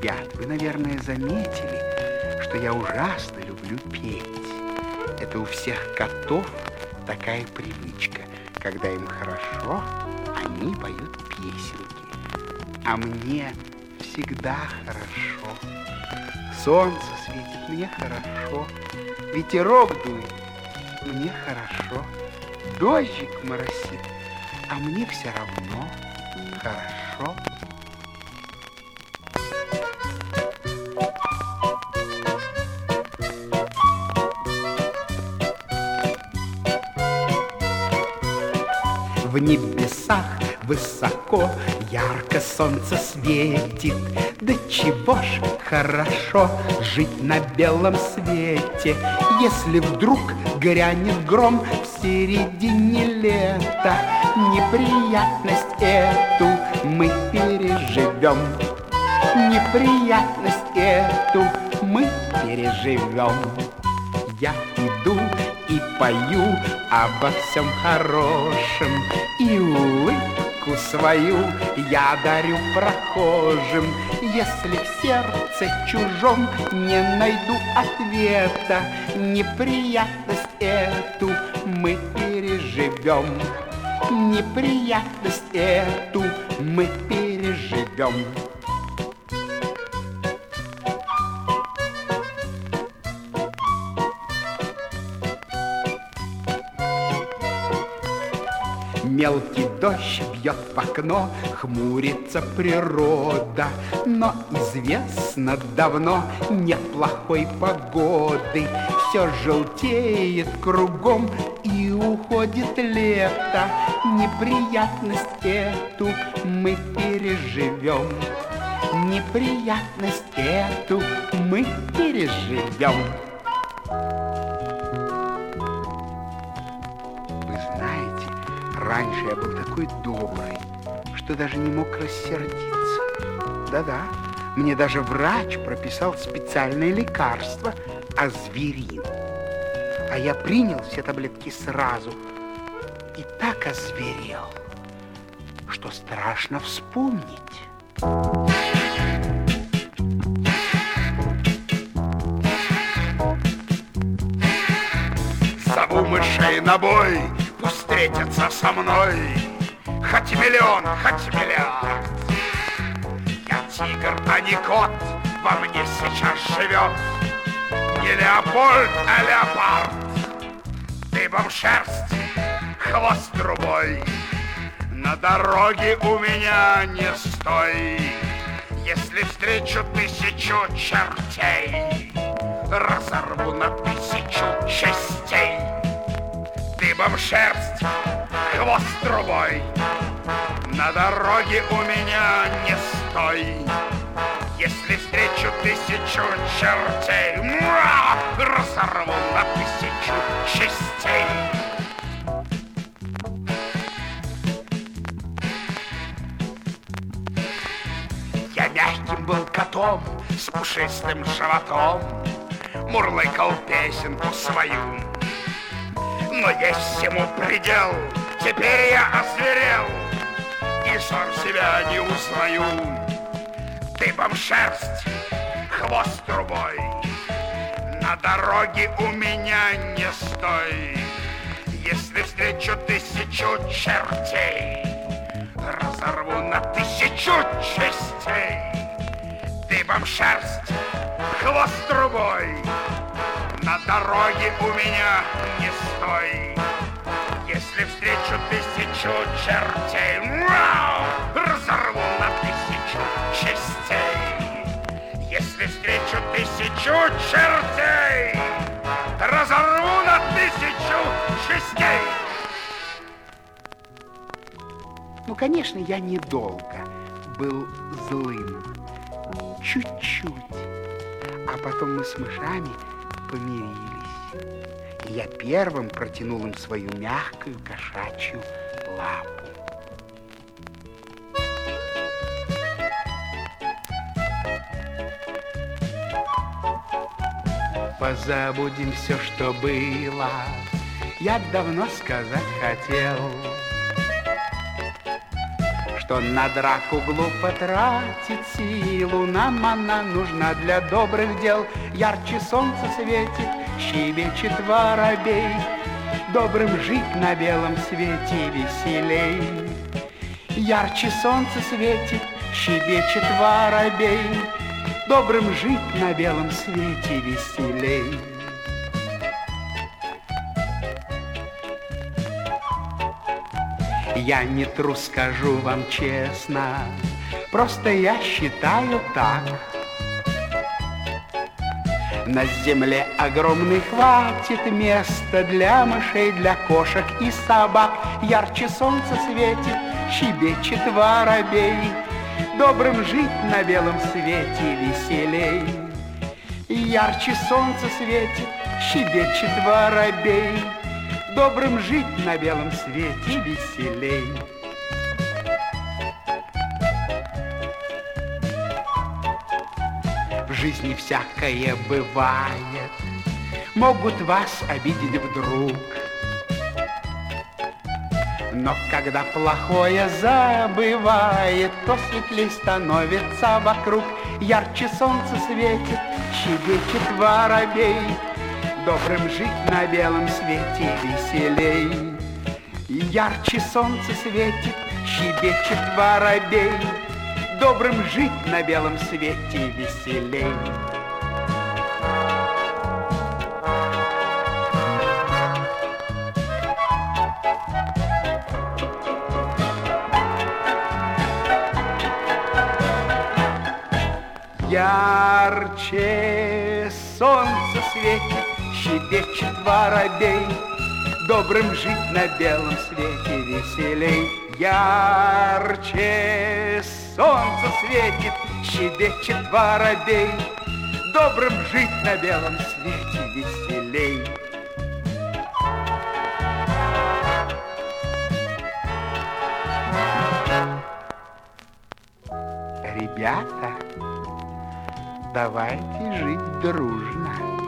Ребят, вы, наверное, заметили, что я ужасно люблю петь. Это у всех котов такая привычка. Когда им хорошо, они поют песенки. А мне всегда хорошо. Солнце светит, мне хорошо. Ветерок дует, мне хорошо. Дождик моросит, а мне все равно хорошо. В небесах высоко ярко солнце светит. Да чего ж хорошо жить на белом свете, если вдруг грянет гром в середине лета. Неприятность эту мы переживем. Неприятность эту мы переживем. Я иду и пою обо всем хорошем, и улыбку свою я дарю прохожим. Если в сердце чужом не найду ответа, неприятность эту мы переживем. Неприятность эту мы переживем. Мелкий дождь бьет в окно, хмурится природа, но известно давно нет плохой погоды. Все желтеет кругом и уходит лето. Неприятность эту мы переживем. Неприятность эту мы переживем. Раньше я был такой добрый, что даже не мог рассердиться. Да-да, мне даже врач прописал специальное лекарство азверин. А я принял все таблетки сразу и так озверел, что страшно вспомнить. Зову мышей на бой, пусть встретятся со мной. Хоть миллион, хоть миллиард. Я тигр, а не кот, во мне сейчас живет. Не леопольд, а леопард. Дыбом шерсть, хвост трубой. На дороге у меня не стой. Если встречу тысячу чертей, разорву на тысячу частей. Дыбом шерсть, хвост трубой. На дороге у меня не стой. Если встречу тысячу чертей, разорву на тысячу частей. Я мягким был котом с пушистым животом, мурлыкал песенку свою. Но есть всему предел, теперь я озверел и сам себя не узнаю. Дыбом шерсть, хвост трубой. На дороге у меня не стой. Если встречу тысячу чертей, разорву на тысячу частей. Дыбом шерсть, хвост трубой. На дороге у меня не стой. Если встречу тысячу чертей, разорву на тысячу частей. Если встречу тысячу чертей, разорву на тысячу частей. Ну, конечно, я недолго был злым. Чуть-чуть. А потом мы с мышами помирились. И я первым протянул им свою мягкую кошачью лапу. Позабудем все, что было, я давно сказать хотел, что на драку глупо тратить силу. Нам она нужна для добрых дел. Ярче солнце светит, щебечет воробей. Добрым жить на белом свете веселей. Ярче солнце светит, щебечет воробей. Добрым жить на белом свете веселей. Я не трус, скажу вам честно, просто я считаю так. На земле огромной хватит места для мышей, для кошек и собак. Ярче солнце светит, щебечет воробей. Добрым жить на белом свете веселей. Ярче солнце светит, щебечет воробей. Добрым жить на белом свете веселей. В жизни всякое бывает, могут вас обидеть вдруг. Но когда плохое забывает, то светлей становится вокруг. Ярче солнце светит, щебечет воробей. Добрым жить на белом свете веселей. Ярче солнце светит, щебечет воробей. Добрым жить на белом свете веселей. Ярче солнце светит, щебечет воробей. Добрым жить на белом свете веселей. Ярче солнце светит, щебечет воробей. Добрым жить на белом свете веселей. Ребята, давайте жить дружно.